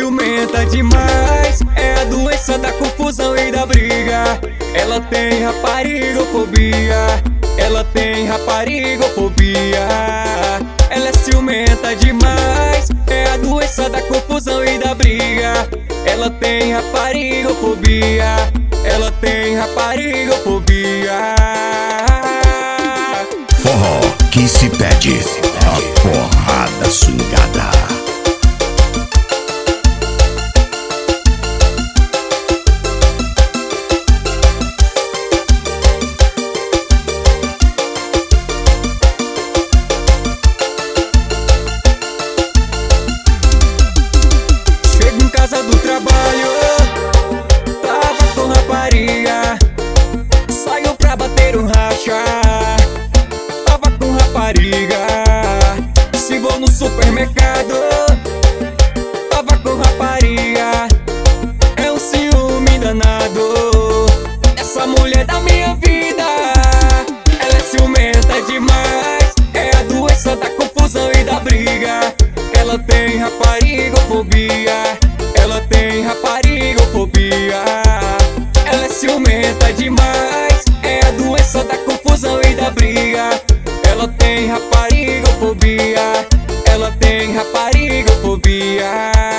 ciumenta demais, é a doença da confusão e da briga. Ela tem raparigofobia, ela tem raparigofobia. Ela é ciumenta demais, é a doença da confusão e da briga. Ela tem raparigofobia, ela tem raparigofobia. Forró que se pede, a porrada swingada. Chego em casa do trabalho, tava com rapariga. Saiu pra bater um racha, tava com rapariga. Se vou no supermercado, tava com rapariga. É um ciúme danado, essa mulher da minha vida. Ela é ciumenta demais, é a doença da confusão e da briga. Ela tem raparigofobia, ela tem raparigofobia. Ela é ciumenta demais, é a doença da confusão e da briga. Ela tem raparigofobia, ela tem raparigofobia.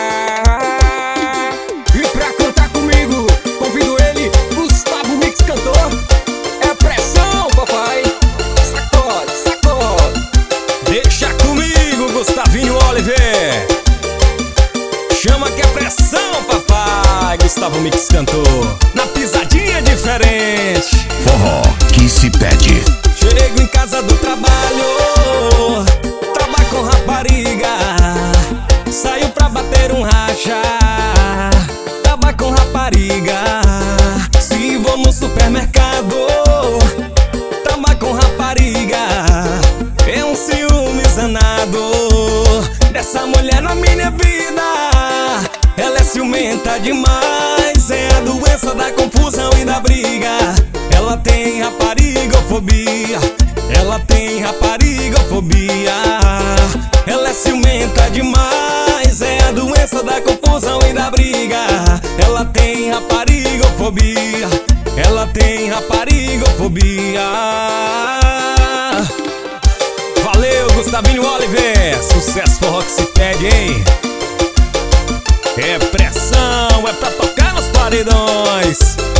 E pra cantar comigo, convido ele, Gustavo Mix Cantor. É pressão, papai. Sacode, sacode. Deixa comigo, Gustavinho Oliver. Chama que é pressão, papai. Gustavo Mix Cantor, na pisadinha diferente. Forró que se pede. Chego em casa do trabalho, tava com rapariga. Saiu pra bater um racha, tava com rapariga. Se vou no supermercado, tava com rapariga. É um ciúme danado dessa mulher na minha vida. Ela é ciumenta demais, é a doença da confusão e da briga. Ela tem raparigofobia, ela tem raparigofobia. Ela é ciumenta demais, é a doença da confusão e da briga. Ela tem raparigofobia, ela tem raparigofobia. Valeu, Gustavinho Oliver. Sucesso, forró que se pede, hein? É pressão, é pra tocar nos paredões.